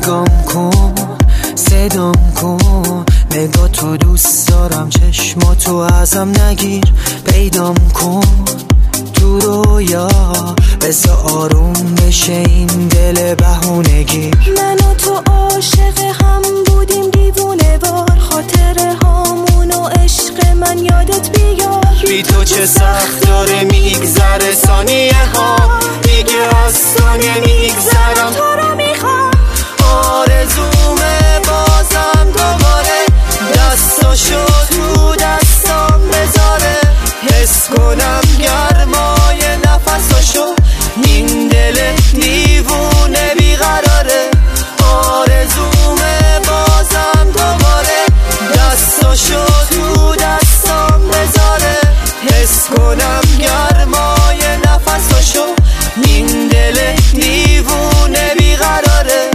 نگام کن، صدام کن، نگاه تو دوست دارم، چشماتو ازم نگیر، پیدام کن تو رویا، بذار آروم بشه این دل بهونگی. من و تو عاشق هم بودیم دیوونه وار، خاطره هامون و عشق من یادت بیار. بی تو چه سخت داره میگذره ثانیه ها، دیگه از ثانیه میگذرم، تو رو میخوام. آرزومه بازم دوباره دستاشو تو دستام بذاره، حس کنم گرمای نفساشو، این دل دیوونه بیقراره. آرزومه بازم دوباره دستاشو تو دستام بذاره، حس کنم گرمای نفساشو، این دل دیوونه بیقراره.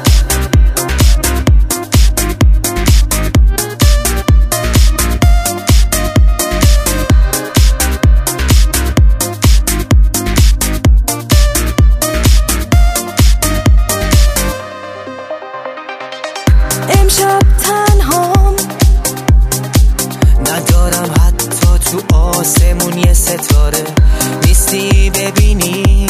امشب تنهام، ندارم حتی تو آسمون یه ستاره، نیستی ببینی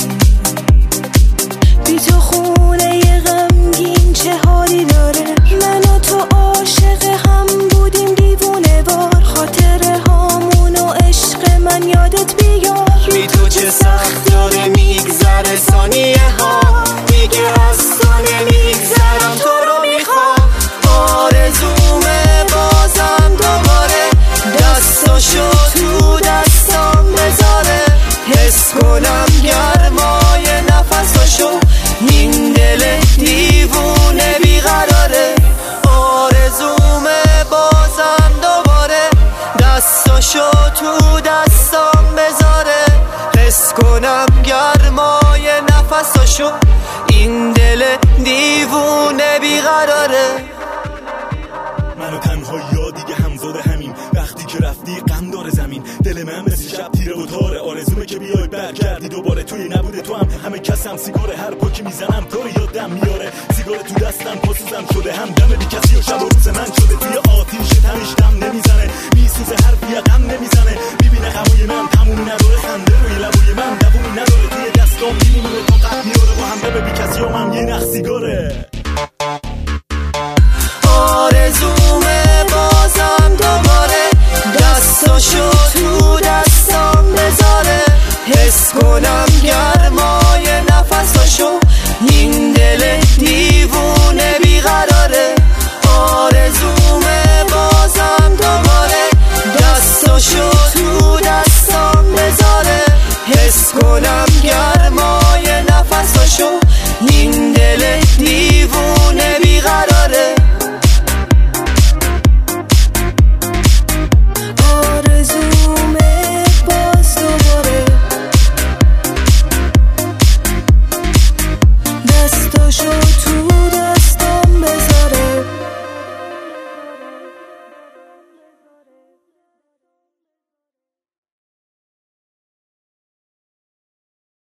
بی تو خونه یه غمگین چه حالی داره. من و تو عاشق هم بودیم دیوونه وار، خاطره هامون و عشق من یادت بیار. بی تو چه سخت داره میگذره ثانیه ها، دیگه از ثانیه میگذرم، تو رو میخوام. آرزومه بازم دوباره دستاشو تو دستام بذاره، حس کنم گرمای نفساشو، این دل دیوونه بیقراره. آرزومه بازم دوباره دستاشو تو دستام بذاره، حس کنم گرمای نفساشو، این دل دیوونه بیقراره. منو تنها دیگه همزاد همین، وقتی که رفتی غم داره زمین، دل من مثل شب تیره و تاره، آرزومه که بیای برگردی دوباره، توی نبوده تو هم همه کسم، سیگاره هر پاکی میزنم تو رو یادم میاره، سیگار تو دستم پاسوزم شده، هم دم بی کسی و شب و روز من شده، توی آتیش تنش دم نمیزنه، میسوزه حرفی غم نمیزنه، میبینه هموی من تمومی نداره، خنده روی لبوی من دوومی نداره، توی دستام میمونه تا قد میاره، با هم بی کسی و من یه نخ سیگاره. آرزومه بازم دوباره دستاشو تو دستام بذاره، حس کنم گرما